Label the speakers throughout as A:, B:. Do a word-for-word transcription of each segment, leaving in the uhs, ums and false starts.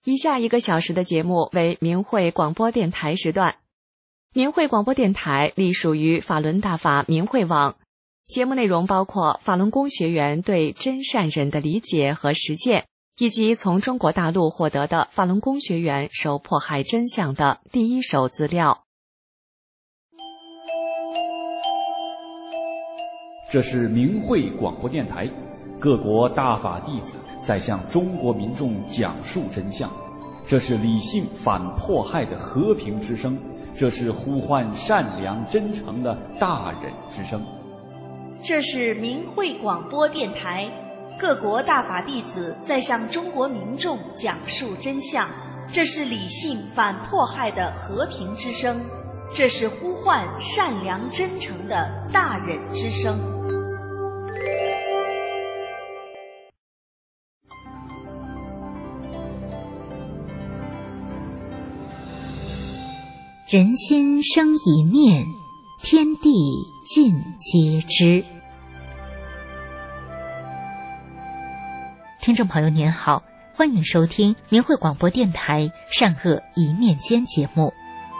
A: 以下一个小时的节目为明慧广播电台时段。明慧广播电台隶属于法轮大法明慧网，节目内容包括法轮功学员对真善忍的理解和实践，以及从中国大陆获得的法轮功学员受迫害真相的第一手资料。
B: 这是明慧广播电台，各国大法弟子在向中国民众讲述真相，这是理性反迫害的和平之声，这是呼唤善良真诚的大忍之声。
C: 这是明慧广播电台，各国大法弟子在向中国民众讲述真相，这是理性反迫害的和平之声，这是呼唤善良真诚的大忍之声。
D: 人心生一念，天地尽皆知。听众朋友您好，欢迎收听明慧广播电台善恶一念间节目。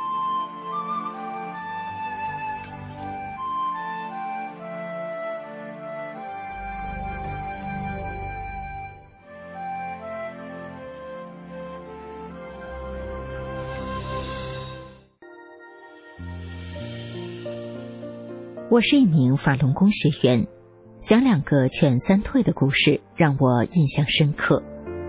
D: 我是一名法轮功学员，讲两个劝三退的故事让我印象深刻。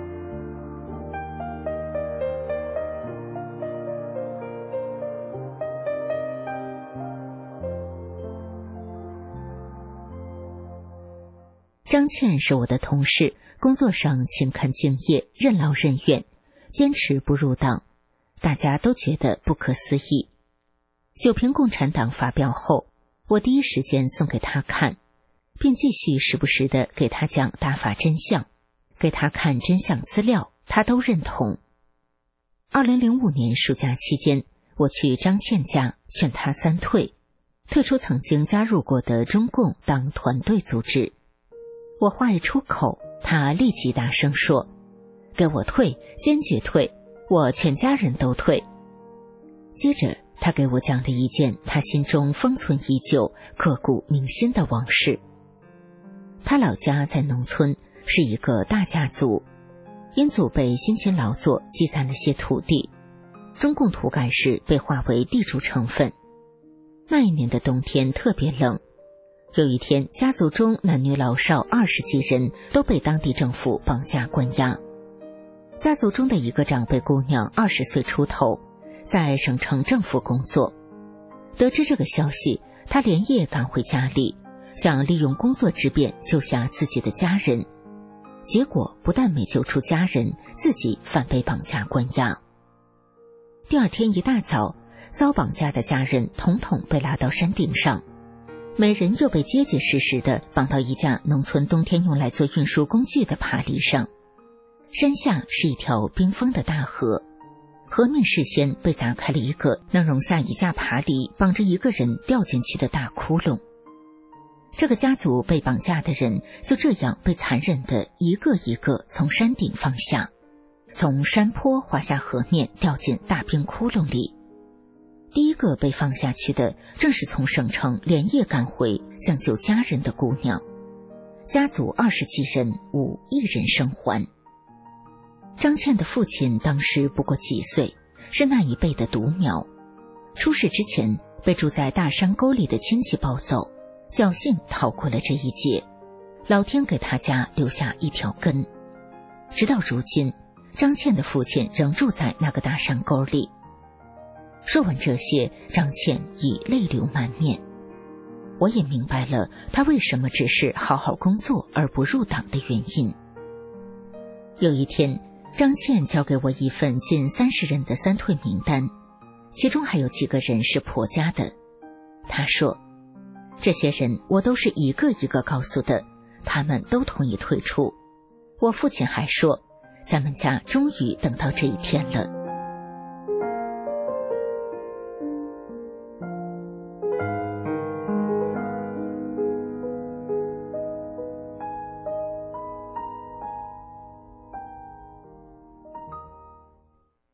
D: 张倩是我的同事，工作上勤恳敬业，任劳任怨，坚持不入党，大家都觉得不可思议。九评共产党发表后，我第一时间送给他看，并继续时不时地给他讲大法真相，给他看真相资料，他都认同。二零零五年暑假期间，我去张倩家劝他三退，退出曾经加入过的中共当团队组织。我话一出口，他立即大声说：“给我退，坚决退，我全家人都退。”接着他给我讲了一件他心中封存已久、刻骨铭心的往事。他老家在农村，是一个大家族，因祖辈辛勤劳作积攒了些土地，中共土改时被划为地主成分。那一年的冬天特别冷，有一天家族中男女老少二十几人都被当地政府绑架关押。家族中的一个长辈姑娘二十岁出头，在省城政府工作。得知这个消息，他连夜赶回家里，想利用工作之便救下自己的家人，结果不但没救出家人，自己反被绑架关押。第二天一大早，遭绑架的家人统统被拉到山顶上，每人又被结结实实地绑到一架农村冬天用来做运输工具的爬犁上。山下是一条冰封的大河，河面事先被砸开了一个能容下一架爬犁绑着一个人掉进去的大窟窿。这个家族被绑架的人就这样被残忍地一个一个从山顶放下，从山坡滑下河面，掉进大冰窟窿里。第一个被放下去的正是从省城连夜赶回想救家人的姑娘。家族二十几人，无一人生还。张倩的父亲当时不过几岁，是那一辈的独苗，出事之前被住在大山沟里的亲戚抱走，侥幸逃过了这一劫，老天给他家留下一条根。直到如今，张倩的父亲仍住在那个大山沟里。说完这些，张倩已泪流满面。我也明白了他为什么只是好好工作而不入党的原因。有一天，张倩交给我一份近三十人的三退名单，其中还有几个人是婆家的。她说，这些人我都是一个一个告诉的，他们都同意退出。我父亲还说，咱们家终于等到这一天了。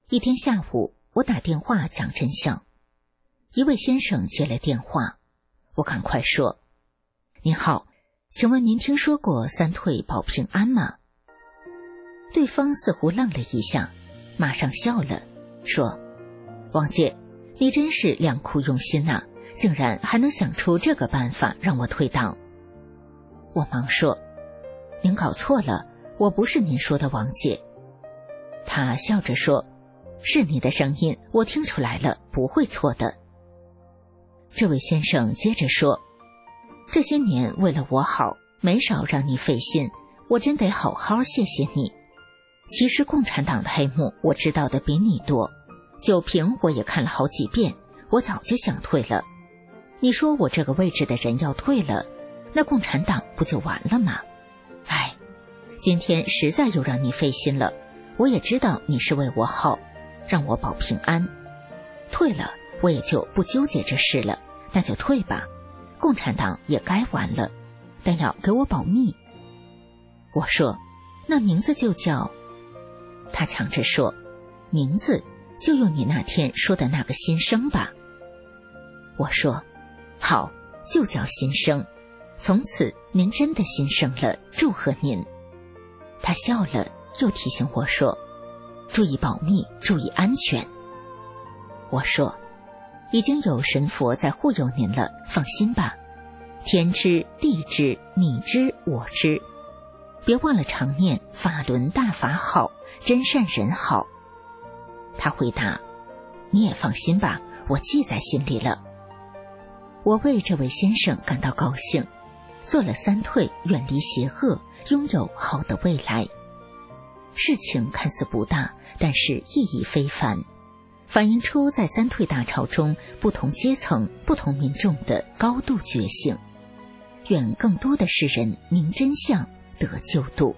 D: 一天下午，我打电话讲真相，一位先生接了电话，我赶快说：您好，请问您听说过三退保平安吗？对方似乎愣了一下，马上笑了，说：王姐，你真是良苦用心呐、啊，竟然还能想出这个办法让我退档。我忙说：您搞错了，我不是您说的王姐。他笑着说：是你的声音，我听出来了，不会错的。这位先生接着说：这些年为了我好，没少让你费心，我真得好好谢谢你。其实共产党的黑幕我知道的比你多，酒瓶我也看了好几遍，我早就想退了。你说我这个位置的人要退了，那共产党不就完了吗？哎，今天实在又让你费心了，我也知道你是为我好，让我保平安。退了我也就不纠结这事了，那就退吧，共产党也该完了，但要给我保密。我说：那名字就叫……他抢着说：名字就用你那天说的那个新生吧。我说：好，就叫新生，从此您真的新生了，祝贺您。他笑了，又提醒我说：注意保密，注意安全。我说：已经有神佛在护佑您了，放心吧，天知地知你知我知，别忘了常念法轮大法好，真善人好。他回答：你也放心吧，我记在心里了。我为这位先生感到高兴，做了三退，远离邪恶，拥有好的未来。事情看似不大，但是意义非凡，反映出在三退大潮中不同阶层、不同民众的高度觉醒。愿更多的世人明真相，得救度。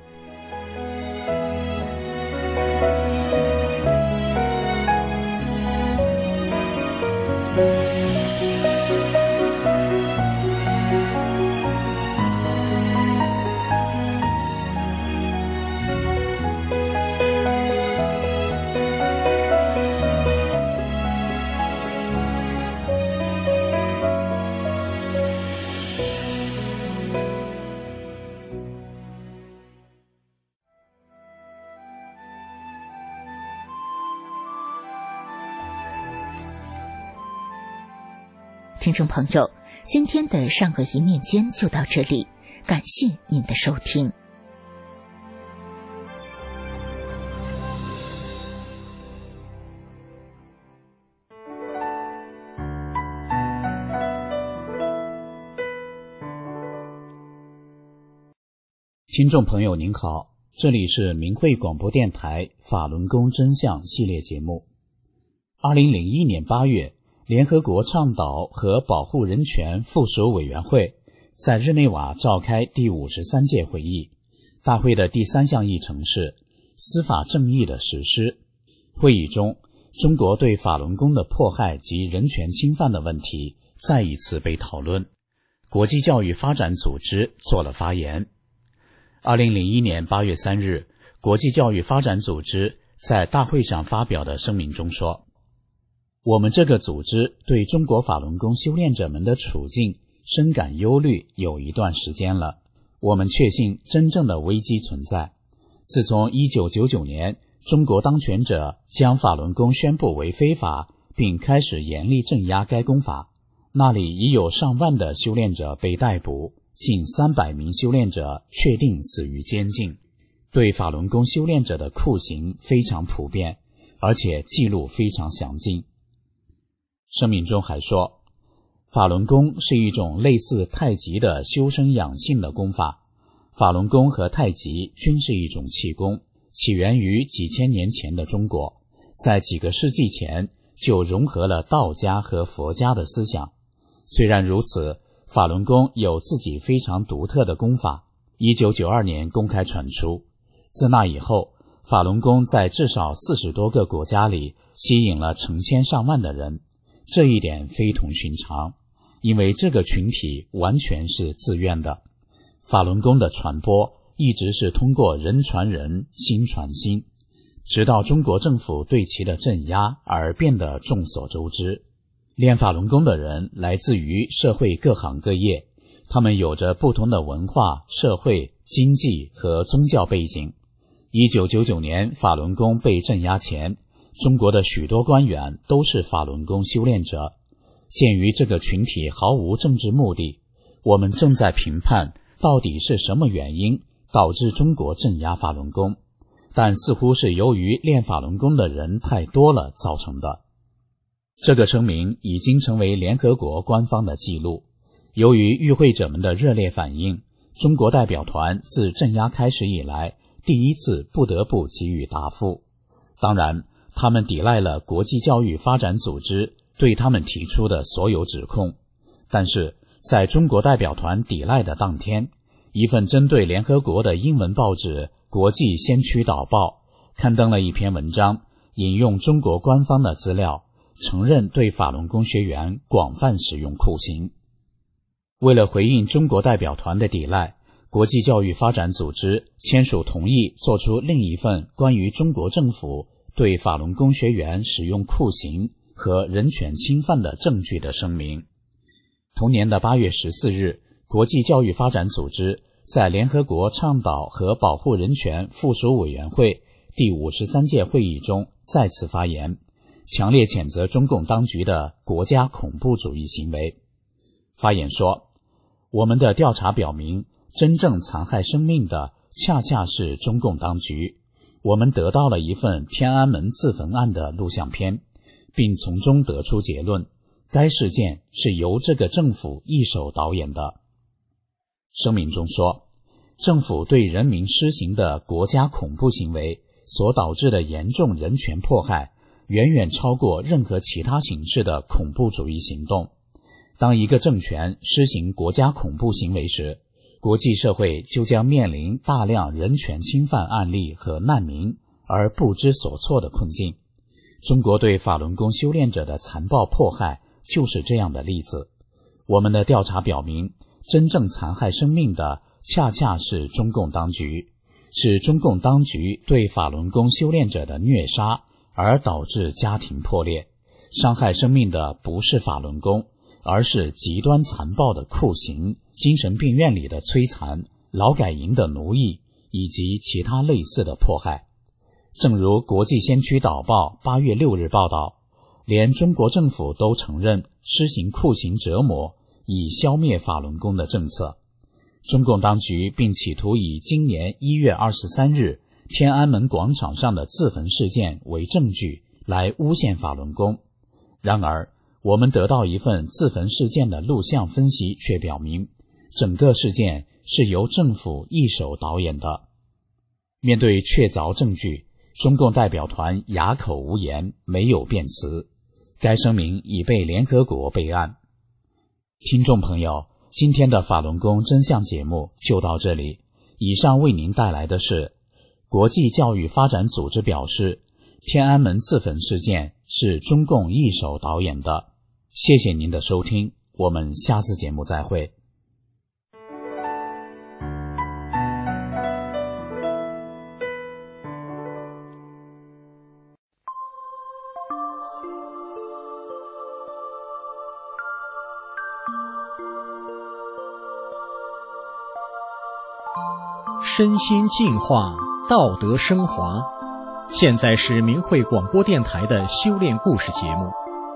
D: 听众朋友，今天的善恶一念间就到这里，感谢您的收听。
E: 听众朋友您好，这里是明慧广播电台法轮功真相系列节目。二零零一年八月，联合国倡导和保护人权附属委员会在日内瓦召开第五十三届会议，大会的第三项议程是司法正义的实施。会议中，中国对法轮功的迫害及人权侵犯的问题再一次被讨论。国际教育发展组织做了发言。二零零一年八月三日，国际教育发展组织在大会上发表的声明中说，我们这个组织对中国法轮功修炼者们的处境深感忧虑有一段时间了。我们确信真正的危机存在。自从一九九九年，中国当权者将法轮功宣布为非法，并开始严厉镇压该功法，那里已有上万的修炼者被逮捕，近三百名修炼者确定死于监禁。对法轮功修炼者的酷刑非常普遍，而且记录非常详尽。声明中还说，法轮功是一种类似太极的修身养性的功法。法轮功和太极均是一种气功，起源于几千年前的中国，在几个世纪前就融合了道家和佛家的思想。虽然如此，法轮功有自己非常独特的功法，一九九二年公开传出。自那以后，法轮功在至少四十多个国家里吸引了成千上万的人。这一点非同寻常，因为这个群体完全是自愿的。法轮功的传播一直是通过人传人，心传心。 直到中国政府对其的镇压而变得众所周知。练法轮功的人来自于社会各行各业，他们有着不同的文化、社会、经济和宗教背景。一九九九年法轮功被镇压前，中国的许多官员都是法轮功修炼者。鉴于这个群体毫无政治目的，我们正在评判到底是什么原因导致中国镇压法轮功，但似乎是由于练法轮功的人太多了造成的。这个声明已经成为联合国官方的记录。由于与会者们的热烈反应，中国代表团自镇压开始以来第一次不得不给予答复。当然，他们抵赖了国际教育发展组织对他们提出的所有指控。但是在中国代表团抵赖的当天，一份针对联合国的英文报纸《国际先驱导报》刊登了一篇文章，引用中国官方的资料，承认对法轮功学员广泛使用酷刑。为了回应中国代表团的抵赖，国际教育发展组织签署同意做出另一份关于中国政府对法轮功学员使用酷刑和人权侵犯的证据的声明。同年的八月十四日，国际教育发展组织在联合国倡导和保护人权附属委员会第五十三届会议中再次发言，强烈谴责中共当局的国家恐怖主义行为。发言说，我们的调查表明，真正残害生命的恰恰是中共当局。我们得到了一份天安门自焚案的录像片，并从中得出结论，该事件是由这个政府一手导演的。声明中说，政府对人民施行的国家恐怖行为所导致的严重人权迫害，远远超过任何其他形式的恐怖主义行动。当一个政权施行国家恐怖行为时，国际社会就将面临大量人权侵犯案例和难民而不知所措的困境。中国对法轮功修炼者的残暴迫害就是这样的例子。我们的调查表明，真正残害生命的恰恰是中共当局，是中共当局对法轮功修炼者的虐杀而导致家庭破裂。伤害生命的不是法轮功，而是极端残暴的酷刑、精神病院里的摧残、劳改营的奴役以及其他类似的迫害。正如国际先驱导报八月六日报道，连中国政府都承认施行酷刑折磨以消灭法轮功的政策。中共当局并企图以今年一月二十三日天安门广场上的自焚事件为证据来诬陷法轮功。然而，我们得到一份自焚事件的录像分析却表明，整个事件是由政府一手导演的。面对确凿证据，中共代表团哑口无言，没有辩词。该声明已被联合国备案。听众朋友，今天的法轮功真相节目就到这里。以上为您带来的是国际教育发展组织表示，天安门自焚事件是中共一手导演的。谢谢您的收听，我们下次节目再会。
F: 身心净化，道德升华。现在是明慧广播电台的修炼故事节目。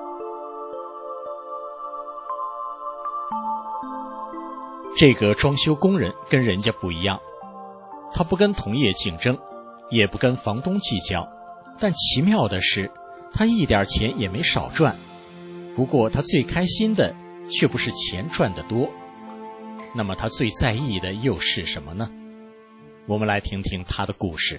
F: 这个装修工人跟人家不一样，他不跟同业竞争，也不跟房东计较，但奇妙的是，他一点钱也没少赚。不过他最开心的却不是钱赚得多，那么他最在意的又是什么呢？我们来听听他的故事。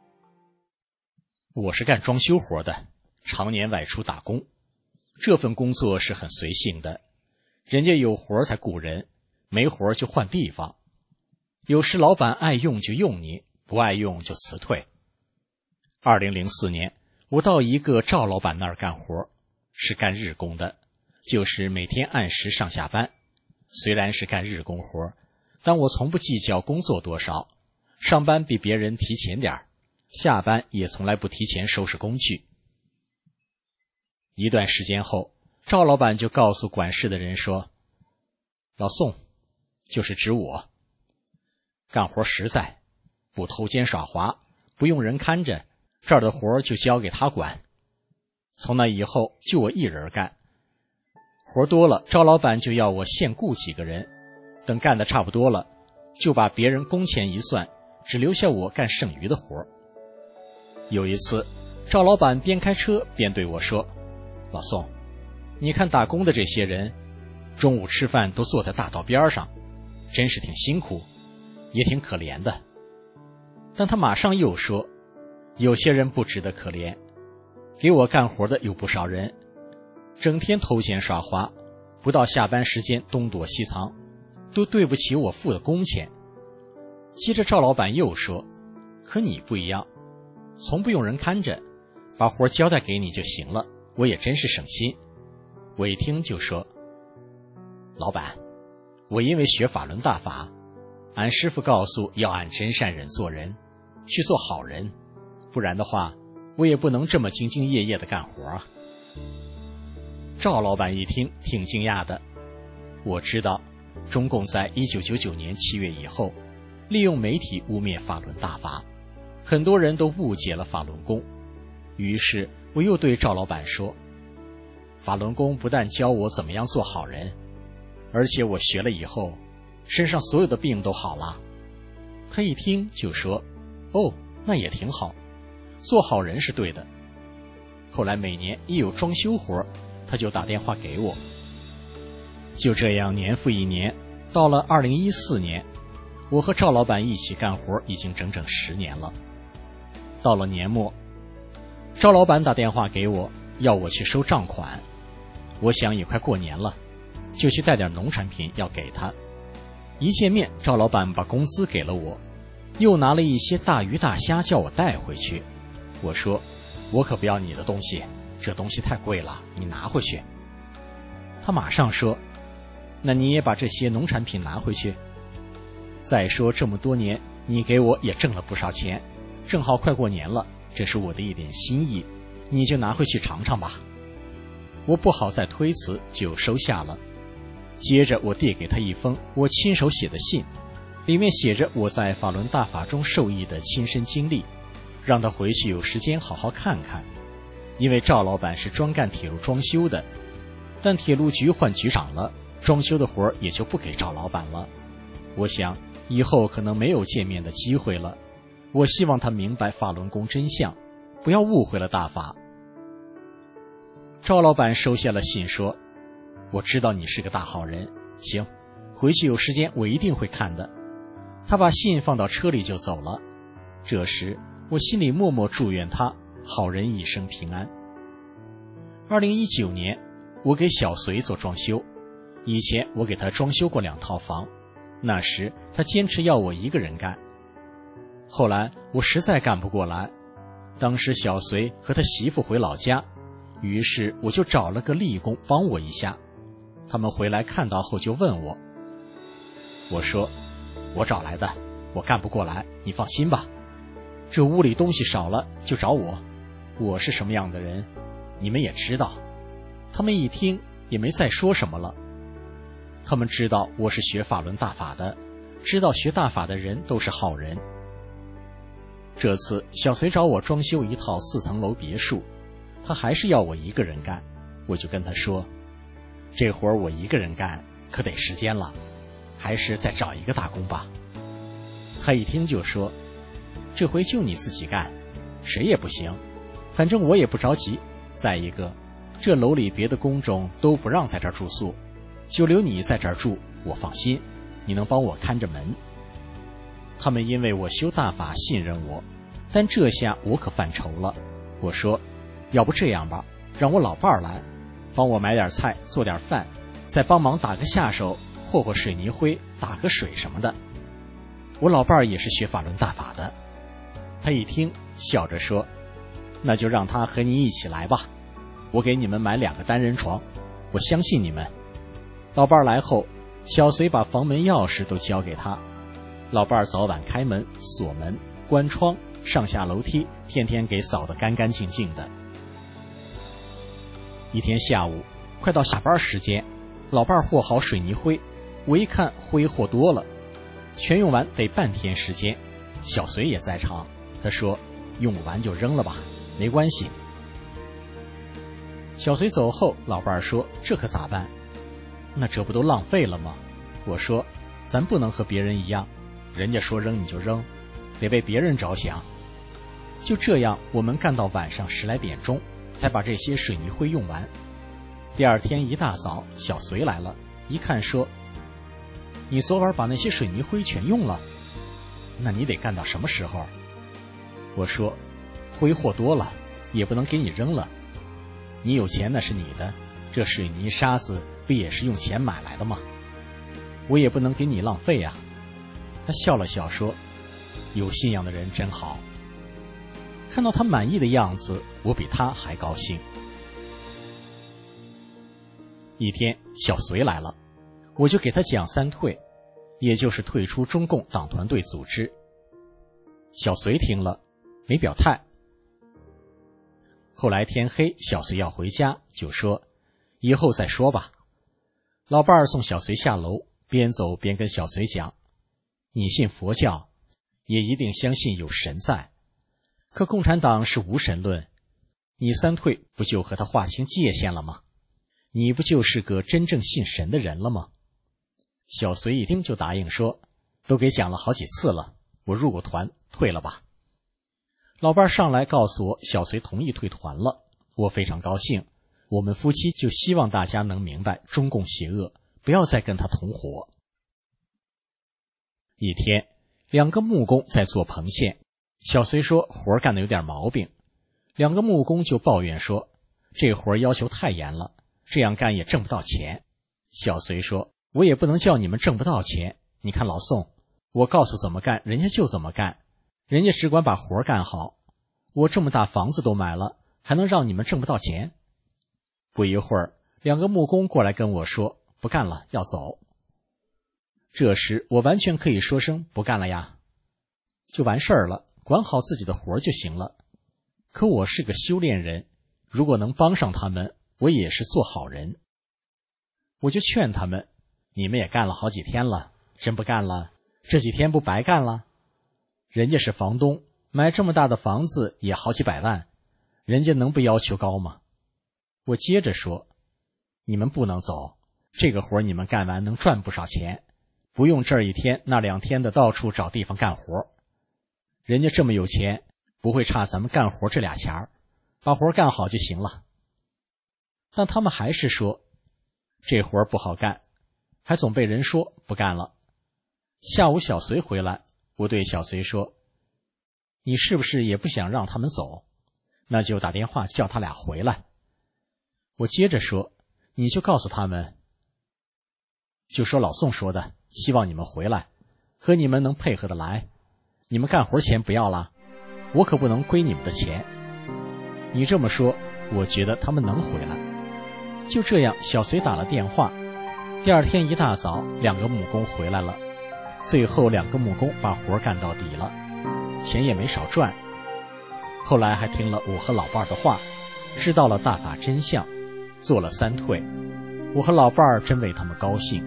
F: 我是干装修活的，常年外出打工。这份工作是很随性的，人家有活才雇人，没活就换地方。有时老板爱用就用你，不爱用就辞退。二零零四年，我到一个赵老板那儿干活，是干日工的，就是每天按时上下班。虽然是干日工活，但我从不计较工作多少，上班比别人提前点儿， 下班也从来不提前收拾工具。一段时间后，赵老板就告诉管事的人说，老宋，就是指我，干活实在，不偷奸耍滑，不用人看着，这儿的活就交给他管。从那以后就我一人干，活多了赵老板就要我现雇几个人，等干得差不多了，就把别人工钱一算，只留下我干剩余的活。有一次，赵老板边开车边对我说，老宋，你看打工的这些人，中午吃饭都坐在大道边上，真是挺辛苦，也挺可怜的。但他马上又说，有些人不值得可怜，给我干活的有不少人，整天偷奸耍滑，不到下班时间东躲西藏，都对不起我付的工钱。接着赵老板又说，可你不一样，从不用人看着，把活交代给你就行了，我也真是省心。我一听就说，老板，我因为学法轮大法，俺师父告诉要按真善忍做人，去做好人，不然的话我也不能这么兢兢业业的干活啊。赵老板一听挺惊讶的。我知道中共在一九九九年七月以后，利用媒体污蔑法轮大法，很多人都误解了法轮功。于是我又对赵老板说，法轮功不但教我怎么样做好人，而且我学了以后，身上所有的病都好了。他一听就说，哦，那也挺好，做好人是对的。后来每年一有装修活，他就打电话给我。就这样年复一年，到了二零一四年，我和赵老板一起干活已经整整十年了。到了年末，赵老板打电话给我，要我去收账款。我想也快过年了，就去带点农产品要给他。一见面，赵老板把工资给了我，又拿了一些大鱼大虾叫我带回去。我说，我可不要你的东西，这东西太贵了，你拿回去。他马上说，那你也把这些农产品拿回去。再说这么多年你给我也挣了不少钱，正好快过年了，这是我的一点心意，你就拿回去尝尝吧。我不好再推辞，就收下了。接着我递给他一封我亲手写的信，里面写着我在法轮大法中受益的亲身经历，让他回去有时间好好看看。因为赵老板是专干铁路装修的，但铁路局换局长了，装修的活儿也就不给赵老板了。我想以后可能没有见面的机会了，我希望他明白法轮功真相，不要误会了大法。赵老板收下了信说，我知道你是个大好人，行，回去有时间我一定会看的。他把信放到车里就走了。这时我心里默默祝愿他好人一生平安。二零一九年，我给小隋做装修，以前我给他装修过两套房，那时他坚持要我一个人干。后来我实在干不过来，当时小隋和他媳妇回老家，于是我就找了个力工帮我一下。他们回来看到后就问我，我说，我找来的，我干不过来，你放心吧。这屋里东西少了就找我，我是什么样的人你们也知道。他们一听也没再说什么了。他们知道我是学法轮大法的，知道学大法的人都是好人。这次小隋找我装修一套四层楼别墅，他还是要我一个人干。我就跟他说，这活我一个人干可得时间了，还是再找一个大工吧。他一听就说，这回就你自己干，谁也不行，反正我也不着急。再一个，这楼里别的工种都不让在这儿住宿，就留你在这儿住，我放心，你能帮我看着门。他们因为我修大法信任我，但这下我可犯愁了。我说，要不这样吧，让我老伴儿来帮我买点菜做点饭，再帮忙打个下手，和和水泥灰，打个水什么的。我老伴儿也是学法轮大法的。他一听笑着说，那就让他和你一起来吧，我给你们买两个单人床，我相信你们。老伴儿来后，小隋把房门钥匙都交给他，老伴儿早晚开门锁门关窗， 上下楼梯天天给扫得干干净净的。一天下午快到下班时间，老伴和好水泥灰，我一看灰和多了，全用完得半天时间。小隋也在场，他说用不完就扔了吧，没关系。小隋走后，老伴说这可咋办？那这不都浪费了吗？我说咱不能和别人一样，人家说扔你就扔，得为别人着想。就这样我们干到晚上十来点钟才把这些水泥灰用完。第二天一大早，小隋来了，一看说，你昨晚把那些水泥灰全用了，那你得干到什么时候？我说灰货多了也不能给你扔了，你有钱那是你的，这水泥沙子不也是用钱买来的吗？我也不能给你浪费啊。他笑了笑说，有信仰的人真好。看到他满意的样子，我比他还高兴。一天小隋来了，我就给他讲三退，也就是退出中共党团队组织。小隋听了没表态。后来天黑，小隋要回家，就说以后再说吧。老伴儿送小隋下楼，边走边跟小隋讲，你信佛教，也一定相信有神在，可共产党是无神论，你三退不就和他划清界限了吗？你不就是个真正信神的人了吗？小隋一听就答应说，都给讲了好几次了，我入过团，退了吧。老伴上来告诉我小隋同意退团了，我非常高兴。我们夫妻就希望大家能明白中共邪恶，不要再跟他同伙。一天两个木工在做棚线，小隋说活干得有点毛病，两个木工就抱怨说这活要求太严了，这样干也挣不到钱。小隋说我也不能叫你们挣不到钱，你看老宋，我告诉怎么干人家就怎么干，人家只管把活干好，我这么大房子都买了，还能让你们挣不到钱？不一会儿两个木工过来跟我说不干了，要走。这时我完全可以说声不干了呀，就完事儿了，管好自己的活就行了。可我是个修炼人，如果能帮上他们，我也是做好人。我就劝他们，你们也干了好几天了，真不干了，这几天不白干了？人家是房东，买这么大的房子也好几百万，人家能不要求高吗？我接着说，你们不能走，这个活你们干完能赚不少钱，不用这一天那两天的到处找地方干活。人家这么有钱，不会差咱们干活这俩钱儿，把活干好就行了。但他们还是说，这活不好干，还总被人说不干了。下午小隋回来，我对小隋说，你是不是也不想让他们走？那就打电话叫他俩回来。我接着说，你就告诉他们，就说老宋说的，希望你们回来，和你们能配合得来。你们干活钱不要了，我可不能归你们的钱。你这么说，我觉得他们能回来。就这样，小隋打了电话。第二天一大早，两个木工回来了，最后两个木工把活干到底了，钱也没少赚。后来还听了我和老伴儿的话，知道了大法真相，做了三退。我和老伴儿真为他们高兴。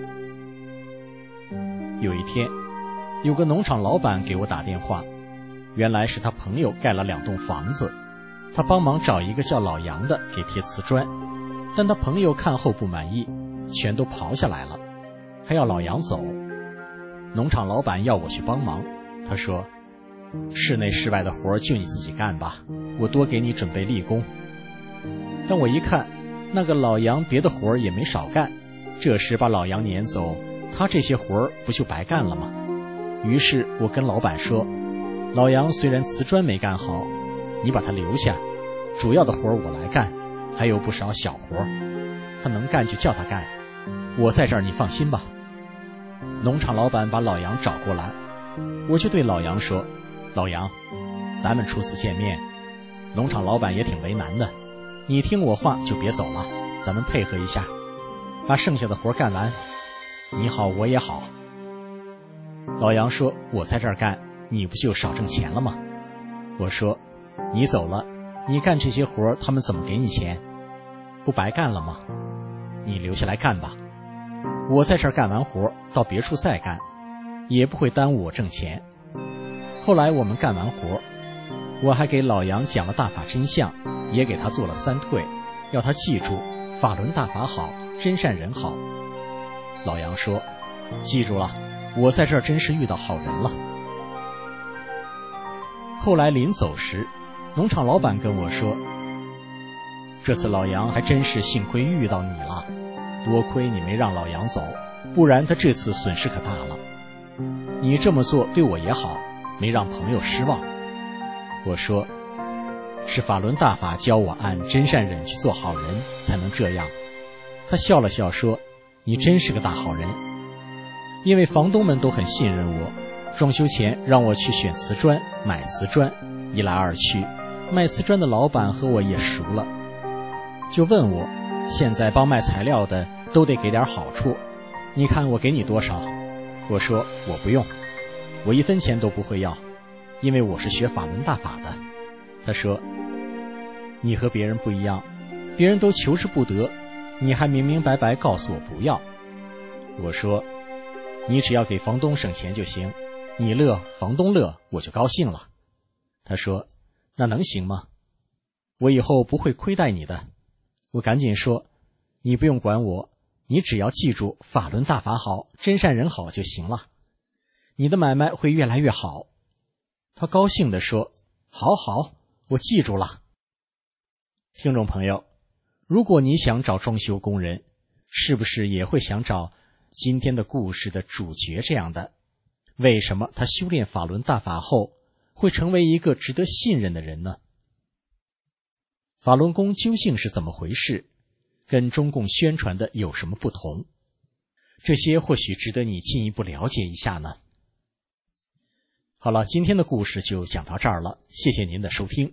F: 有一天，有个农场老板给我打电话，原来是他朋友盖了两栋房子，他帮忙找一个叫老杨的给贴瓷砖，但他朋友看后不满意，全都刨下来了，还要老杨走。农场老板要我去帮忙，他说，室内室外的活就你自己干吧，我多给你准备立功。但我一看，那个老杨别的活也没少干，这时把老杨撵走，他这些活不就白干了吗？于是我跟老板说，老杨虽然瓷砖没干好，你把他留下，主要的活我来干，还有不少小活，他能干就叫他干，我在这儿你放心吧。农场老板把老杨找过来，我就对老杨说，老杨，咱们初次见面，农场老板也挺为难的，你听我话就别走了，咱们配合一下，把剩下的活干完，你好我也好。老杨说，我在这儿干，你不就少挣钱了吗？ 我说，你走了，你干这些活他们怎么给你钱？不白干了吗？你留下来干吧，我在这儿干完活到别处再干，也不会耽误我挣钱。后来我们干完活，我还给老杨讲了大法真相，也给他做了三退，要他记住法轮大法好，真善人好。老杨说，记住了，我在这儿真是遇到好人了。后来临走时，农场老板跟我说，这次老杨还真是幸亏遇到你了，多亏你没让老杨走，不然他这次损失可大了。你这么做对我也好，没让朋友失望。我说，是法轮大法教我按真善忍去做好人才能这样。他笑了笑说，你真是个大好人。因为房东们都很信任我，装修前让我去选瓷砖买瓷砖，一来二去卖瓷砖的老板和我也熟了，就问我，现在帮卖材料的都得给点好处，你看我给你多少？我说我不用，我一分钱都不会要，因为我是学法轮大法的。他说，你和别人不一样，别人都求之不得，你还明明白白告诉我不要。我说，你只要给房东省钱就行，你乐房东乐，我就高兴了。他说，那能行吗？我以后不会亏待你的。我赶紧说，你不用管我，你只要记住法轮大法好，真善人好就行了，你的买卖会越来越好。他高兴地说，好好，我记住了。听众朋友，如果你想找装修工人，是不是也会想找今天的故事的主角这样的？为什么他修炼法轮大法后会成为一个值得信任的人呢？法轮功究竟是怎么回事？跟中共宣传的有什么不同？这些或许值得你进一步了解一下呢。好了，今天的故事就讲到这儿了，谢谢您的收听。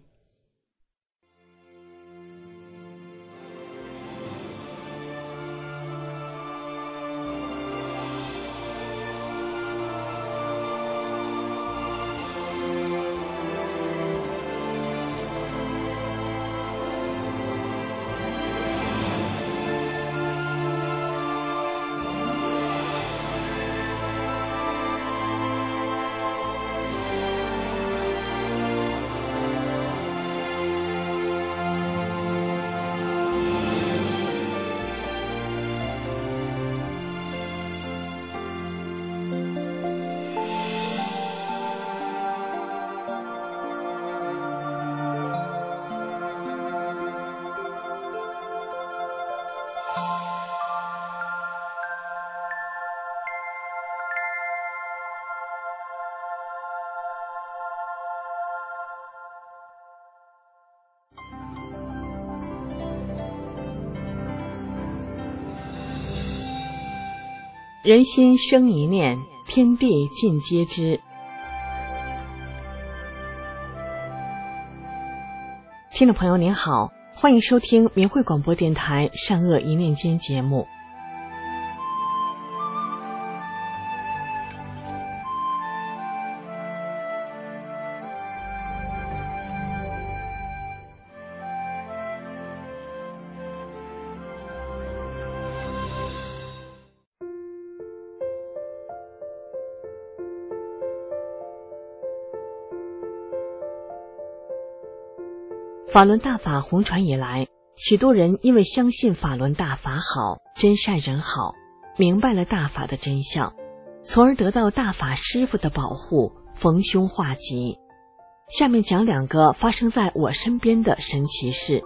G: 人心生一念，天地尽皆知。听众朋友您好，欢迎收听明慧广播电台善恶一念间节目。法轮大法红传以来，许多人因为相信法轮大法好，真善人好，明白了大法的真相，从而得到大法师父的保护，逢凶化吉。下面讲两个发生在我身边的神奇事。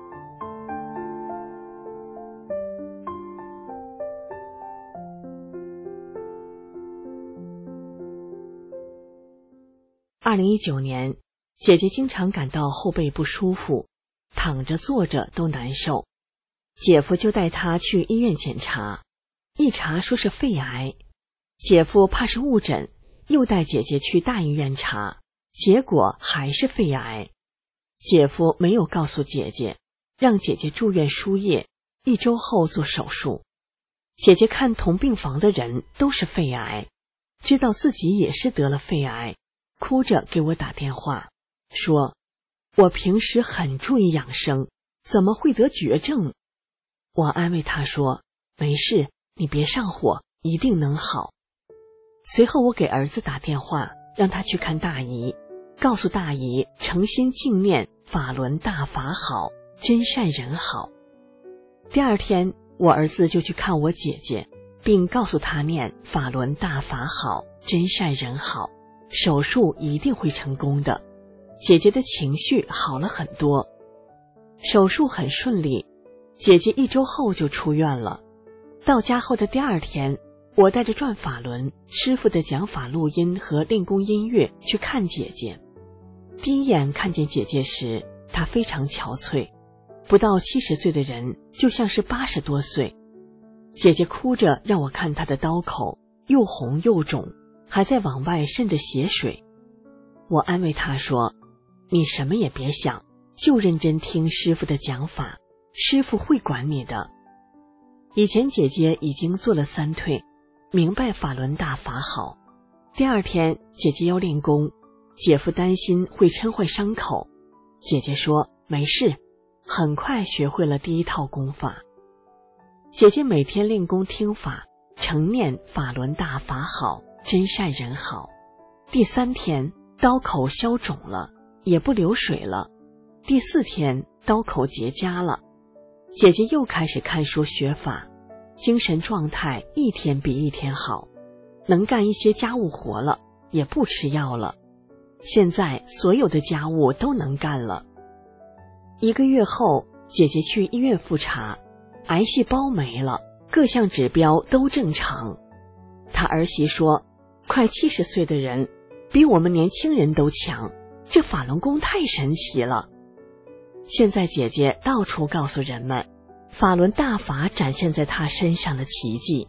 G: 二零一九年，姐姐经常感到后背不舒服，躺着坐着都难受，姐夫就带她去医院检查，一查说是肺癌，姐夫怕是误诊，又带姐姐去大医院查，结果还是肺癌。姐夫没有告诉姐姐，让姐姐住院输液，一周后做手术。姐姐看同病房的人都是肺癌，知道自己也是得了肺癌，哭着给我打电话， 说：“我平时很注意养生，怎么会得绝症？”我安慰他说：“没事，你别上火，一定能好。”随后我给儿子打电话，让他去看大姨，告诉大姨诚心敬念法轮大法好，真善人好。第二天，我儿子就去看我姐姐，并告诉她念法轮大法好，真善人好，手术一定会成功的。姐姐的情绪好了很多，手术很顺利，姐姐一周后就出院了。到家后的第二天，我带着转法轮师傅的讲法录音和练功音乐去看姐姐。第一眼看见姐姐时，她非常憔悴，不到七十岁的人就像是八十多岁。姐姐哭着让我看她的刀口，又红又肿，还在往外渗着血水。我安慰她说：“你什么也别想，就认真听师傅的讲法，师傅会管你的。”以前姐姐已经做了三退，明白法轮大法好。第二天姐姐要练功，姐夫担心会抻坏伤口，姐姐说没事，很快学会了第一套功法。姐姐每天练功听法，常念法轮大法好，真善人好。第三天刀口消肿了，也不流水了。第四天刀口结痂了。姐姐又开始看书学法，精神状态一天比一天好，能干一些家务活了，也不吃药了。现在所有的家务都能干了。一个月后，姐姐去医院复查，癌细胞没了，各项指标都正常。她儿媳说：“快七十岁的人，比我们年轻人都强，这法轮功太神奇了。”现在姐姐到处告诉人们，法轮大法展现在她身上的奇迹。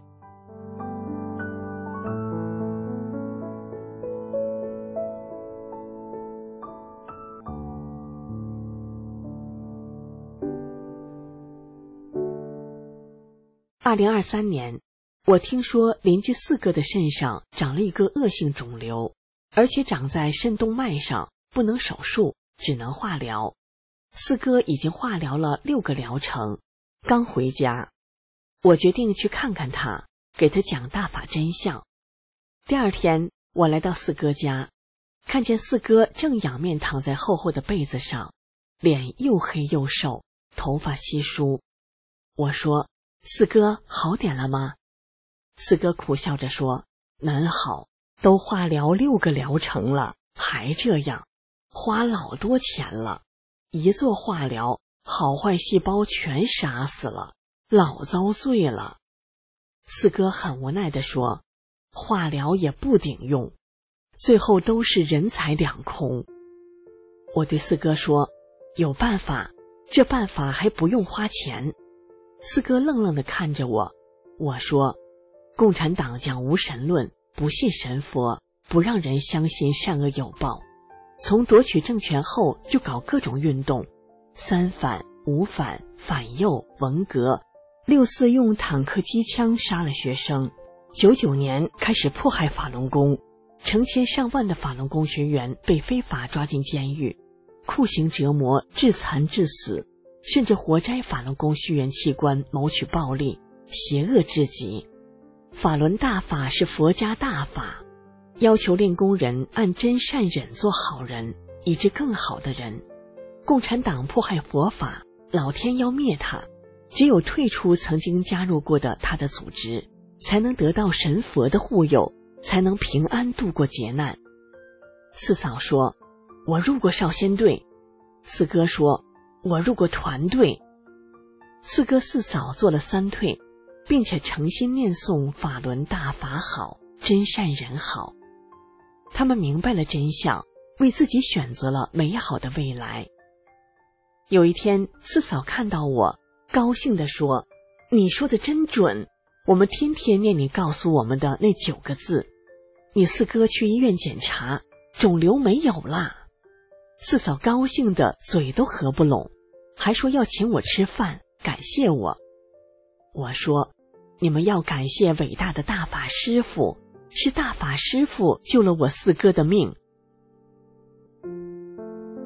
G: 二零二三年，我听说邻居四哥的肾上长了一个恶性肿瘤，而且长在肾动脉上，不能手术，只能化疗。四哥已经化疗了六个疗程，刚回家，我决定去看看他，给他讲大法真相。第二天，我来到四哥家，看见四哥正仰面躺在厚厚的被子上，脸又黑又瘦，头发稀疏。我说：“四哥，好点了吗？”四哥苦笑着说：“难好，都化疗六个疗程了，还这样，花老多钱了。一做化疗，好坏细胞全杀死了，老遭罪了。”四哥很无奈地说：“化疗也不顶用，最后都是人财两空。”我对四哥说：“有办法，这办法还不用花钱。”四哥愣愣地看着我，我说：“共产党讲无神论，不信神佛，不让人相信善恶有报。从夺取政权后就搞各种运动，三反、五反、反右、文革，六四用坦克机枪杀了学生，九九年开始迫害法轮功，成千上万的法轮功学员被非法抓进监狱，酷刑折磨，致残致死，甚至活摘法轮功学员器官谋取暴利，邪恶至极。法轮大法是佛家大法，要求练功人按真善忍做好人，以致更好的人。共产党迫害佛法，老天要灭他，只有退出曾经加入过的他的组织，才能得到神佛的护佑，才能平安度过劫难。四嫂说：“我入过少先队。”四哥说：“我入过团队。”四哥四嫂做了三退，并且诚心念诵法轮大法好，真善人好。他们明白了真相，为自己选择了美好的未来。有一天，四嫂看到我，高兴地说：“你说的真准，我们天天念你告诉我们的那九个字。你四哥去医院检查，肿瘤没有啦。”四嫂高兴的嘴都合不拢，还说要请我吃饭，感谢我。我说：“你们要感谢伟大的大法师父，是大法师父救了我四哥的命。”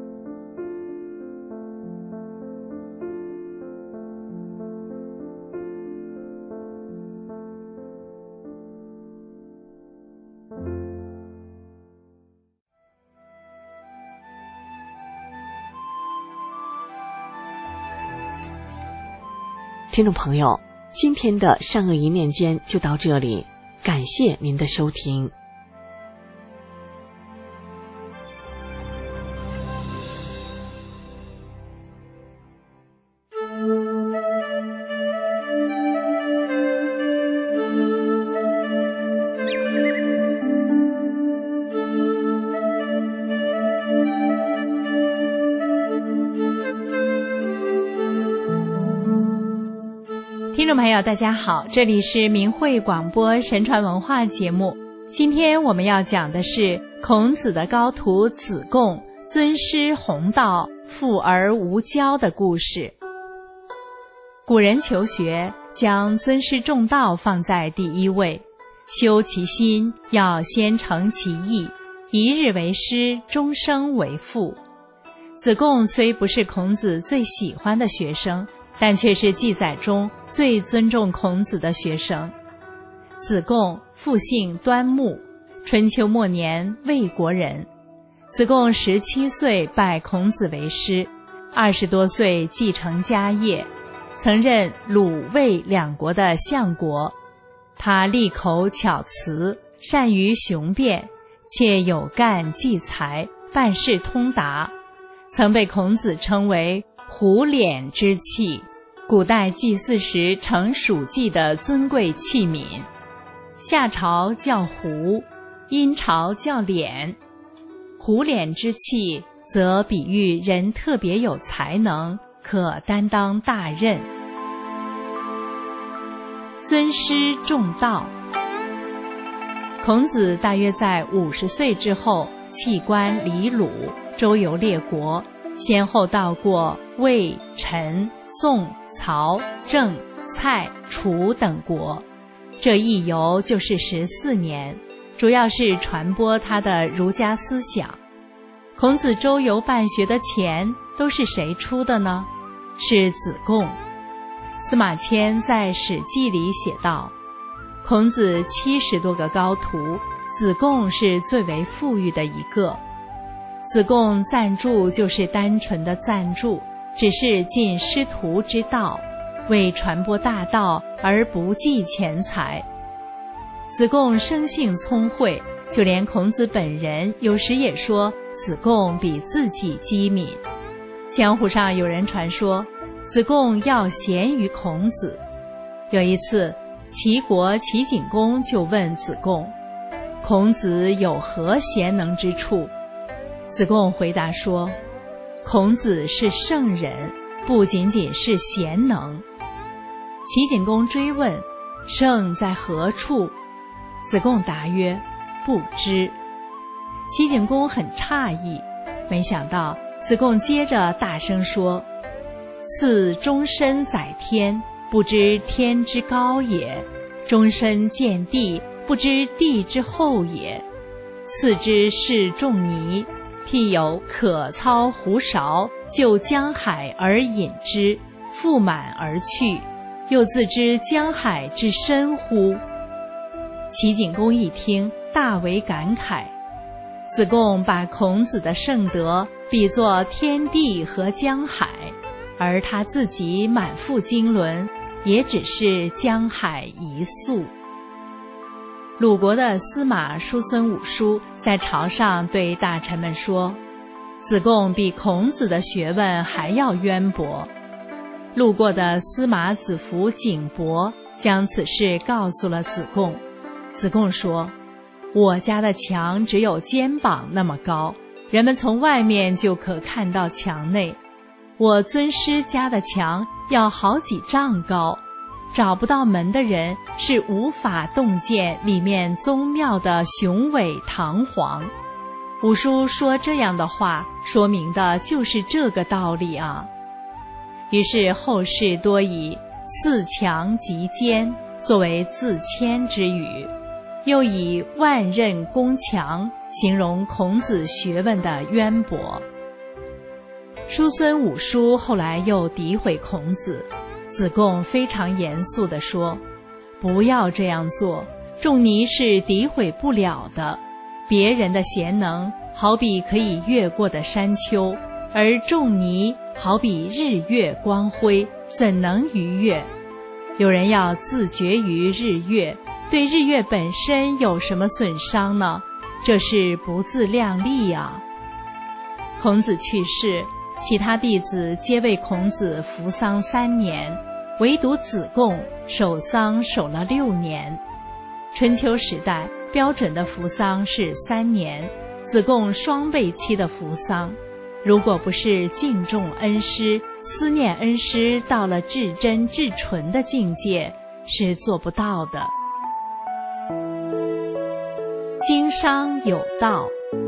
G: 听众朋友，今天的善恶一念间就到这里，感谢您的收听。
H: 听众朋友大家好，这里是明慧广播神传文化节目。今天我们要讲的是孔子的高徒子贡尊师弘道，父而无骄的故事。古人求学将尊师重道放在第一位，修其心要先诚其意，一日为师，终生为父。子贡虽不是孔子最喜欢的学生，但却是记载中最尊重孔子的学生。子贡父姓端木，春秋末年魏国人。子贡十七岁拜孔子为师，二十多岁继承家业，曾任鲁魏两国的相国。他利口巧辞，善于雄辩，且有干济才，办事通达，曾被孔子称为虎脸之器，古代祭祀时盛属祭的尊贵器皿。夏朝叫胡，殷朝叫脸。虎脸之器则比喻人特别有才能，可担当大任。尊师重道。孔子大约在五十岁之后弃官离鲁，周游列国，先后到过魏、陈、宋、曹、郑、蔡、楚等国，这一游就是十四年，主要是传播他的儒家思想。孔子周游办学的钱都是谁出的呢？是子贡。司马迁在《史记》里写道，孔子七十多个高徒，子贡是最为富裕的一个。子贡赞助就是单纯的赞助，只是尽师徒之道，为传播大道而不计钱财。子贡生性聪慧，就连孔子本人有时也说子贡比自己机敏。江湖上有人传说子贡要贤于孔子。有一次，齐国齐景公就问子贡，孔子有何贤能之处？子贡回答说，孔子是圣人，不仅仅是贤能。齐景公追问，圣在何处？子贡答曰，不知。齐景公很诧异，没想到子贡接着大声说，赐终身载天，不知天之高也；终身见地，不知地之厚也。赐之是仲尼，譬有可操胡勺，就江海而饮之，复满而去，又自知江海之深乎？齐景公一听，大为感慨。子贡把孔子的圣德比作天地和江海，而他自己满腹经纶，也只是江海一粟。鲁国的司马叔孙武叔在朝上对大臣们说，子贡比孔子的学问还要渊博。路过的司马子服景伯将此事告诉了子贡。子贡说，我家的墙只有肩膀那么高，人们从外面就可看到墙内。我尊师家的墙要好几丈高，找不到门的人是无法洞见里面宗庙的雄伟堂皇。武叔说这样的话，说明的就是这个道理啊。于是后世多以四墙及坚作为自谦之语，又以万仞宫墙形容孔子学问的渊博。叔孙武叔后来又诋毁孔子，子贡非常严肃地说，不要这样做，仲尼是诋毁不了的。别人的贤能好比可以越过的山丘，而仲尼好比日月光辉，怎能逾越？ 有人要自绝于日月，对日月本身有什么损伤呢？这是不自量力啊。孔子去世，其他弟子皆为孔子服丧三年，唯独子贡守丧守了六年。春秋时代标准的服丧是三年，子贡双倍期的服丧，如果不是敬重恩师，思念恩师到了至真至纯的境界，是做不到的。经商有道。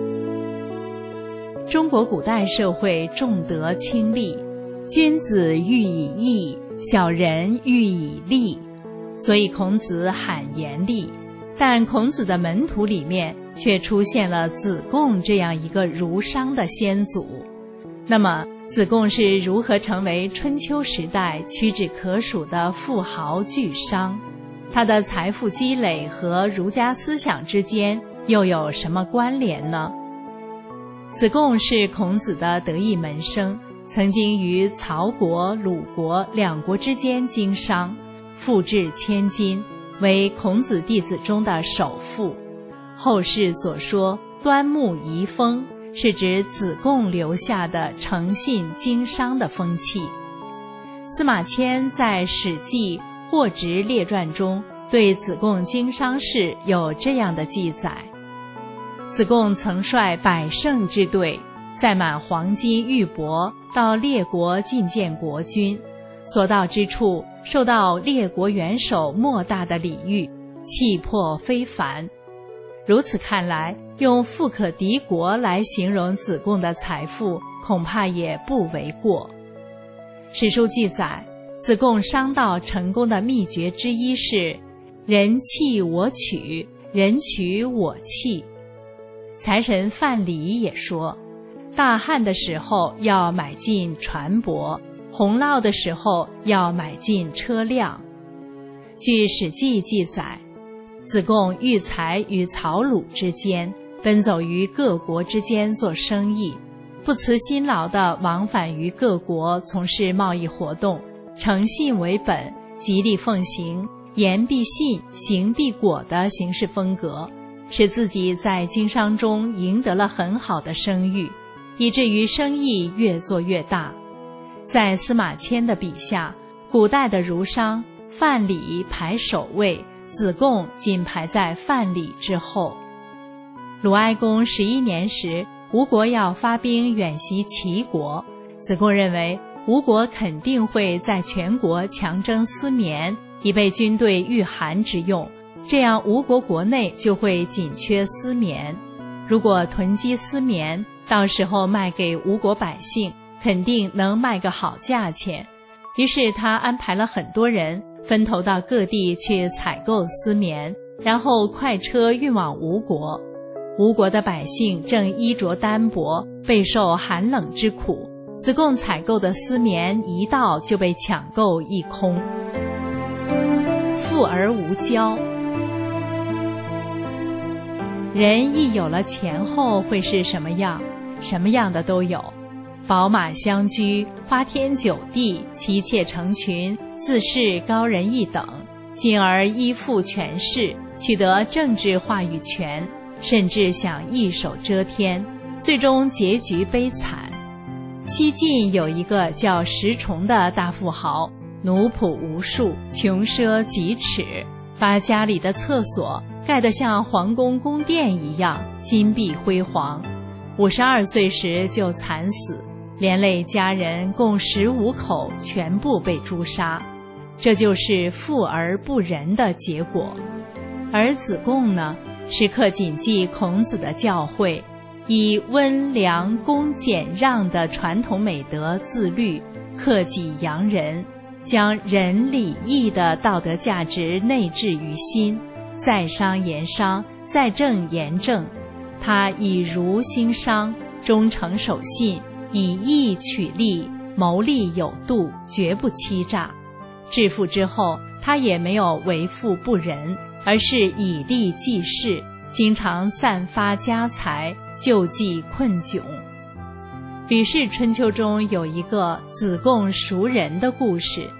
H: 中国古代社会重德轻利，君子喻以义，小人喻以利，所以孔子罕严厉。但孔子的门徒里面却出现了子贡这样一个儒商的先祖。那么子贡是如何成为春秋时代屈指可数的富豪巨商？他的财富积累和儒家思想之间又有什么关联呢？子贡是孔子的得意门生，曾经于曹国、鲁国两国之间经商，富至千金，为孔子弟子中的首富。后世所说端木遗风，是指子贡留下的诚信经商的风气。司马迁在《史记·货殖列传》中对子贡经商事有这样的记载：子贡曾率百乘之队，载满黄金玉帛，到列国觐见国君，所到之处受到列国元首莫大的礼遇，气魄非凡。如此看来，用富可敌国来形容子贡的财富，恐怕也不为过。史书记载，子贡商道成功的秘诀之一是人弃我取，人取我弃。财神范蠡也说，大旱的时候要买进船舶，洪涝的时候要买进车辆。据《史记》记载，子贡育才于曹鲁之间，奔走于各国之间做生意，不辞辛劳地往返于各国从事贸易活动，诚信为本，极力奉行言必信，行必果的行事风格，使自己在经商中赢得了很好的声誉，以至于生意越做越大。在司马迁的笔下，古代的儒商范蠡排首位，子贡仅排在范蠡之后。鲁哀公十一年时，吴国要发兵远袭齐国，子贡认为吴国肯定会在全国强征丝棉，以备军队御寒之用，这样吴国国内就会紧缺丝棉。如果囤积丝棉，到时候卖给吴国百姓，肯定能卖个好价钱。于是他安排了很多人分头到各地去采购丝棉，然后快车运往吴国。吴国的百姓正衣着单薄，备受寒冷之苦，子贡采购的丝棉一到就被抢购一空。富而无骄，人一有了钱后会是什么样？什么样的都有，宝马相居，花天酒地，妻妾成群，自视高人一等，进而依附权势，取得政治话语权，甚至想一手遮天，最终结局悲惨。西晋有一个叫石崇的大富豪，奴仆无数，穷奢极侈，把家里的厕所盖得像皇宫宫殿一样，金碧辉煌。五十二岁时就惨死，连累家人共十五口全部被诛杀，这就是富而不仁的结果。而子贡呢，时刻谨记孔子的教诲，以温良恭俭让的传统美德自律，克己扬人，将仁礼义的道德价值内置于心，在商言商，在政言政。他以儒兴商，忠诚守信，以义取利，谋利有度，绝不欺诈。致富之后，他也没有为富不仁，而是以利济世，经常散发家财，救济困窘。《吕氏春秋》中有一个子贡赎人的故事，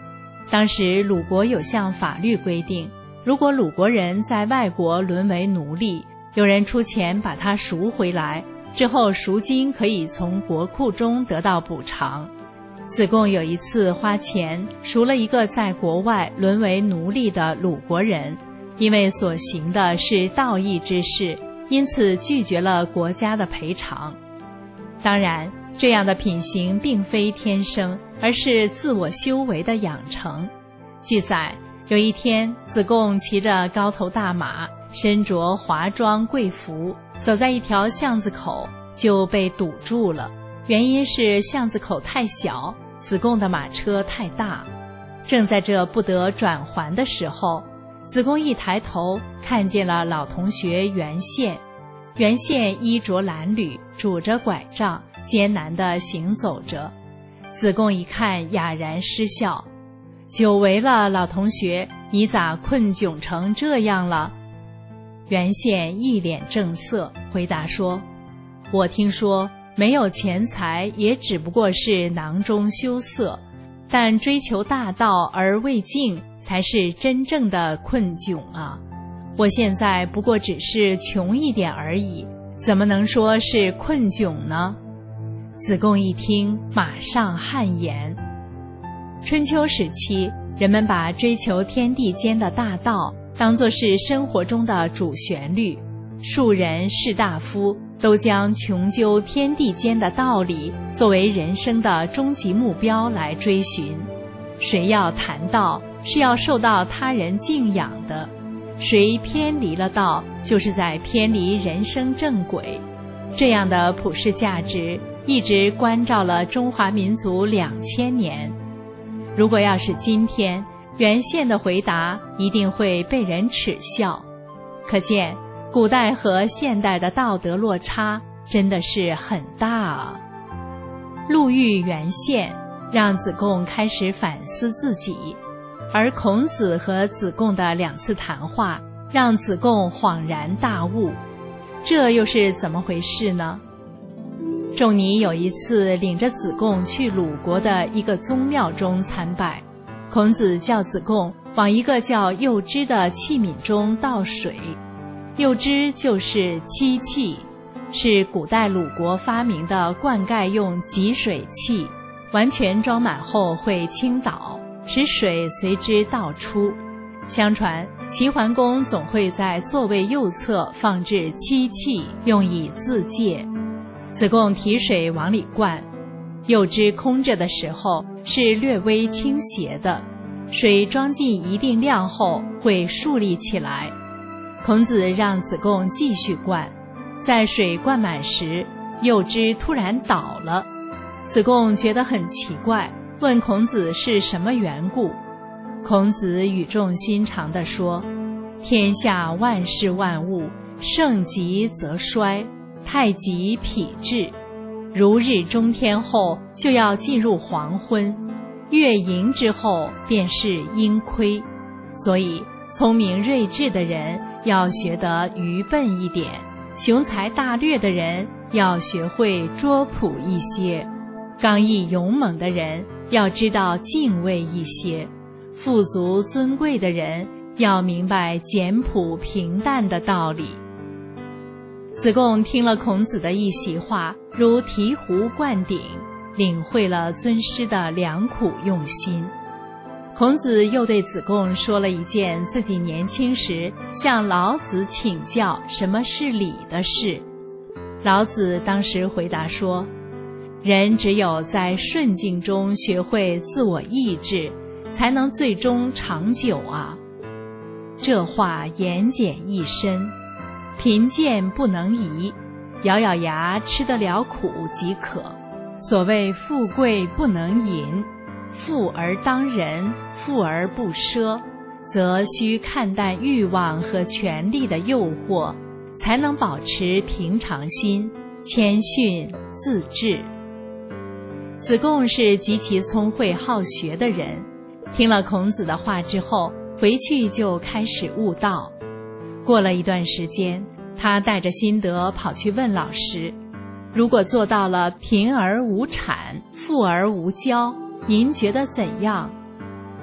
H: 当时鲁国有项法律规定，如果鲁国人在外国沦为奴隶，有人出钱把他赎回来，之后赎金可以从国库中得到补偿。子贡有一次花钱赎了一个在国外沦为奴隶的鲁国人，因为所行的是道义之事，因此拒绝了国家的赔偿。当然，这样的品行并非天生，而是自我修为的养成。记载，有一天，子贡骑着高头大马，身着华装贵服，走在一条巷子口，就被堵住了。原因是巷子口太小，子贡的马车太大。正在这不得转圜的时候，子贡一抬头，看见了老同学袁宪。袁宪衣着褴褛，拄着拐杖，艰难地行走着。子贡一看，哑然失笑：“久违了，老同学，你咋困窘成这样了？”袁宪一脸正色，回答说：“我听说没有钱财也只不过是囊中羞涩，但追求大道而未竟，才是真正的困窘啊！我现在不过只是穷一点而已，怎么能说是困窘呢？”子贡一听，马上汗颜。春秋时期，人们把追求天地间的大道当作是生活中的主旋律，庶人士大夫都将穷究天地间的道理作为人生的终极目标来追寻。谁要谈道，是要受到他人敬仰的；谁偏离了道，就是在偏离人生正轨。这样的普世价值一直关照了中华民族两千年。如果要是今天，袁宪的回答一定会被人耻笑。可见古代和现代的道德落差真的是很大啊。路遇袁宪，让子贡开始反思自己，而孔子和子贡的两次谈话让子贡恍然大悟。这又是怎么回事呢？仲尼有一次领着子贡去鲁国的一个宗庙中参拜，孔子叫子贡往一个叫柚枝的器皿中倒水。柚枝就是漆器，是古代鲁国发明的灌溉用集水器，完全装满后会倾倒，使水随之倒出。相传齐桓公总会在座位右侧放置漆器，用以自戒。子贡提水往里灌，柚枝空着的时候是略微倾斜的，水装进一定量后会竖立起来。孔子让子贡继续灌，在水灌满时，柚枝突然倒了。子贡觉得很奇怪，问孔子是什么缘故。孔子语重心长地说：“天下万事万物，盛极则衰，太极否至。如日中天后，就要进入黄昏；月盈之后，便是阴亏。所以，聪明睿智的人要学得愚笨一点，雄才大略的人要学会拙朴一些，刚毅勇猛的人要知道敬畏一些。富足尊贵的人要明白简朴平淡的道理。”子贡听了孔子的一席话，如醍醐灌顶，领会了尊师的良苦用心。孔子又对子贡说了一件自己年轻时向老子请教什么是礼的事。老子当时回答说：“人只有在顺境中学会自我抑制，才能最终长久啊。”这话言简意深，贫贱不能移，咬咬牙吃得了苦即可。所谓富贵不能淫，富而当仁，富而不奢，则需看淡欲望和权力的诱惑，才能保持平常心，谦逊自制。子贡是极其聪慧好学的人，听了孔子的话之后，回去就开始悟道。过了一段时间，他带着心得跑去问老师：“如果做到了贫而无产，富而无骄，您觉得怎样？”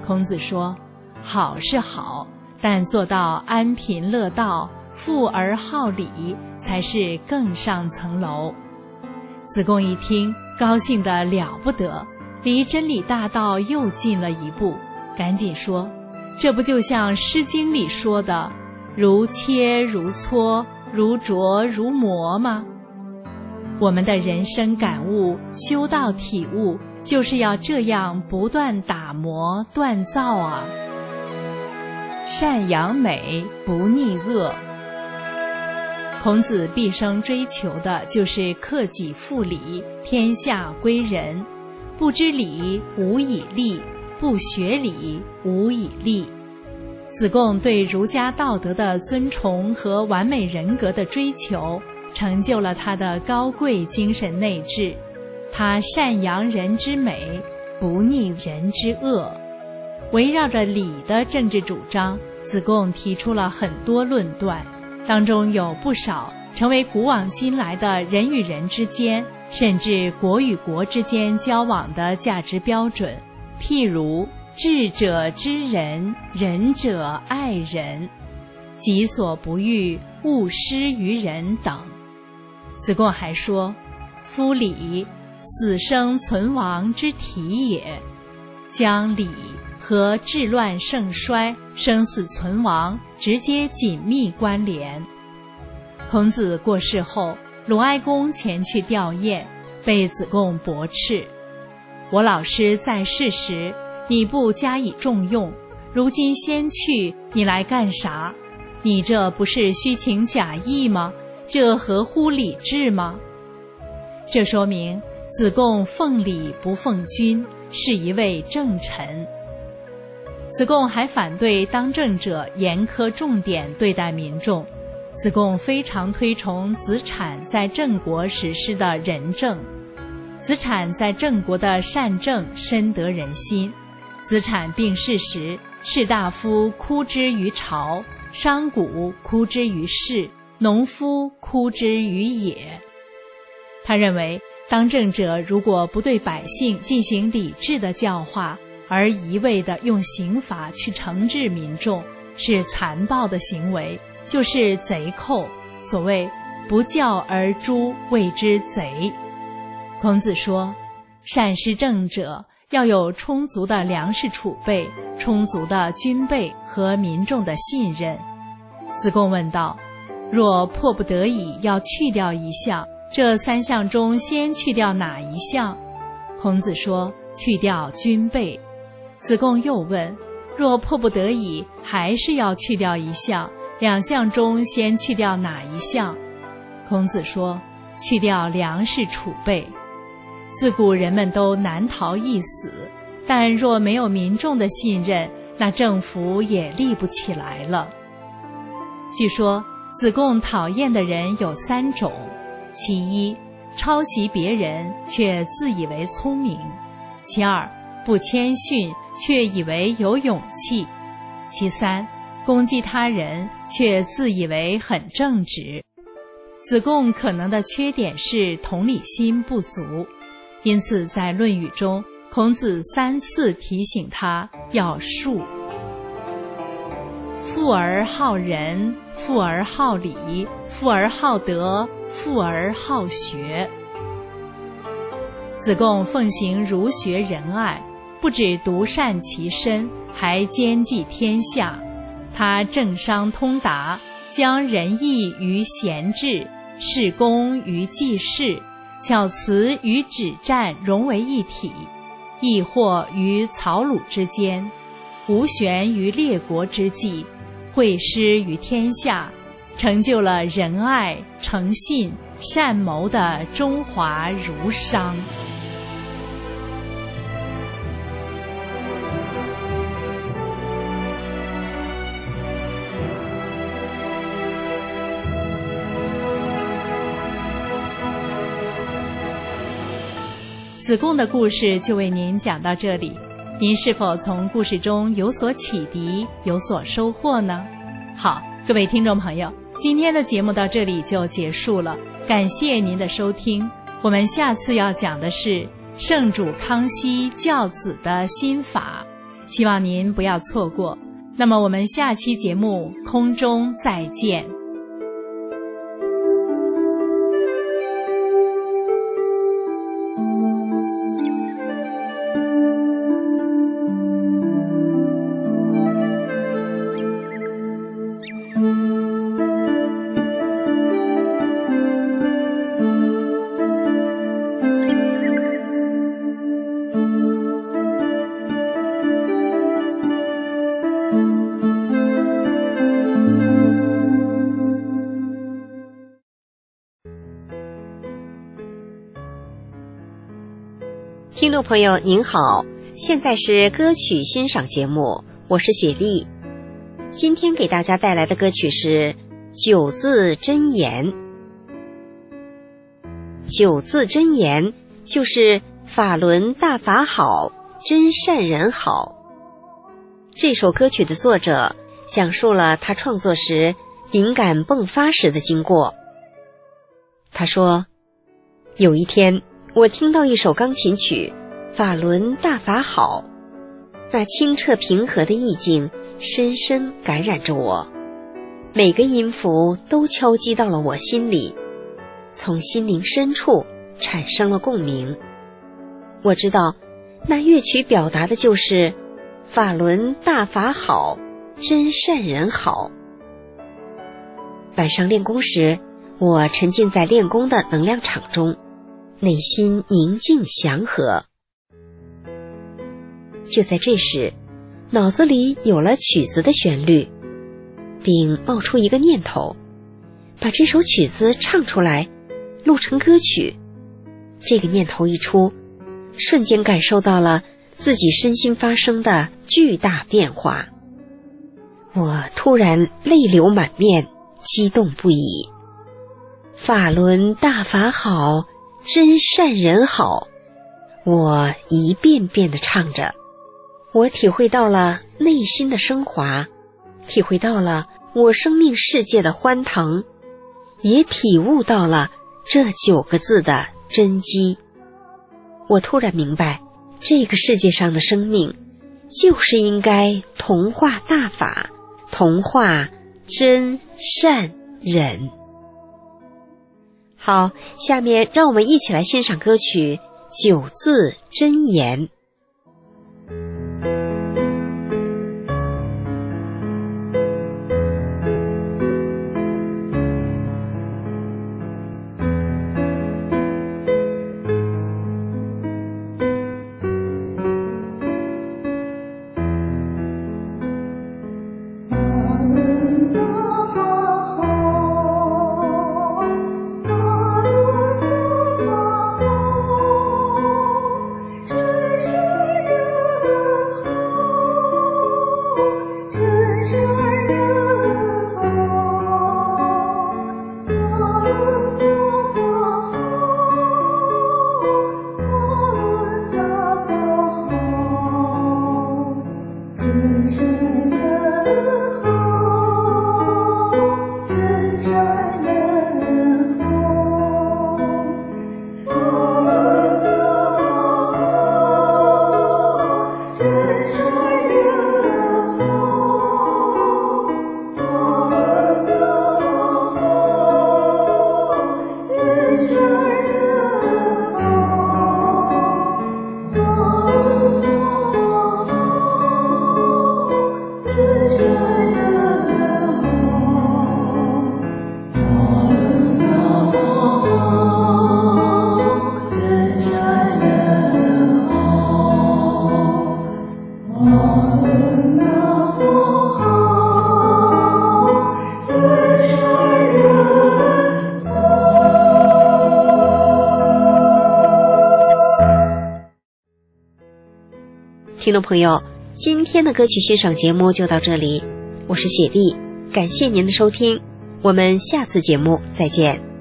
H: 孔子说，好是好，但做到安贫乐道，富而好礼，才是更上层楼。子贡一听，高兴得了不得，离真理大道又近了一步，赶紧说，这不就像《诗经》里说的如切如磋，如琢如磨吗？我们的人生感悟、修道体悟，就是要这样不断打磨锻造啊。善养美，不逆恶。孔子毕生追求的就是克己复礼，天下归仁。不知礼，无以立；不学礼，无以立。子贡对儒家道德的尊崇和完美人格的追求，成就了他的高贵精神内质。他善扬人之美，不逆人之恶。围绕着礼的政治主张，子贡提出了很多论断，当中有不少成为古往今来的人与人之间，甚至国与国之间交往的价值标准。譬如智者知人，仁者爱人，己所不欲，勿施于人等。子贡还说，夫礼，死生存亡之体也，将礼和治乱盛衰、生死存亡直接紧密关联。孔子过世后，鲁哀公前去吊唁，被子贡驳斥，我老师在世时，你不加以重用，如今先去，你来干啥？你这不是虚情假意吗？这合乎礼制吗？这说明子贡奉礼不奉君，是一位正臣。子贡还反对当政者严苛重点对待民众。子贡非常推崇子产在郑国实施的仁政。子产在郑国的善政深得人心。子产病逝时，士大夫哭之于朝，商贾哭之于市，农夫哭之于野。他认为，当政者如果不对百姓进行理智的教化，而一味地用刑罚去惩治民众，是残暴的行为，就是贼寇。所谓不教而诛，谓之贼。孔子说，善施政者要有充足的粮食储备、充足的军备和民众的信任。子贡问道，若迫不得已要去掉一项，这三项中先去掉哪一项？孔子说，去掉军备。子贡又问，若迫不得已还是要去掉一项，两项中先去掉哪一项？孔子说，去掉粮食储备。自古人们都难逃一死，但若没有民众的信任，那政府也立不起来了。据说子贡讨厌的人有三种：其一，抄袭别人却自以为聪明；其二，不谦逊却以为有勇气；其三，攻击他人却自以为很正直。子贡可能的缺点是同理心不足，因此在《论语》中，孔子三次提醒他要恕。富而好仁，富而好礼，富而好德，富而好学。子贡奉行儒学仁爱，不只独善其身，还兼济天下。他政商通达，将仁义与贤治、事公与济世、巧辞与止战融为一体，易货于曹鲁之间，无悬于列国之际，惠施于天下，成就了仁爱、诚信、善谋的中华儒商。子贡的故事就为您讲到这里，您是否从故事中有所启迪，有所收获呢？好，各位听众朋友，今天的节目到这里就结束了，感谢您的收听。我们下次要讲的是圣主康熙教子的心法， 希望您不要错过。那么我们下期节目空中再见。
I: 听众朋友您好，现在是歌曲欣赏节目，我是雪莉。今天给大家带来的歌曲是九字真言。九字真言就是法轮大法好，真善人好。这首歌曲的作者讲述了他创作时灵感迸发时的经过。他说，有一天我听到一首钢琴曲法轮大法好，那清澈平和的意境深深感染着我，每个音符都敲击到了我心里，从心灵深处产生了共鸣。我知道那乐曲表达的就是法轮大法好，真善人好。晚上练功时，我沉浸在练功的能量场中，内心宁静祥和。就在这时，脑子里有了曲子的旋律，并冒出一个念头，把这首曲子唱出来，录成歌曲。这个念头一出，瞬间感受到了自己身心发生的巨大变化。我突然泪流满面，激动不已。法轮大法好，真善人好，我一遍遍地唱着。我体会到了内心的升华，体会到了我生命世界的欢腾，也体悟到了这九个字的真机。我突然明白，这个世界上的生命就是应该同化大法，同化真善人。好，下面让我们一起来欣赏歌曲《九字真言》。听众朋友，今天的歌曲欣赏节目就到这里，我是雪莉，感谢您的收听，我们下次节目再见。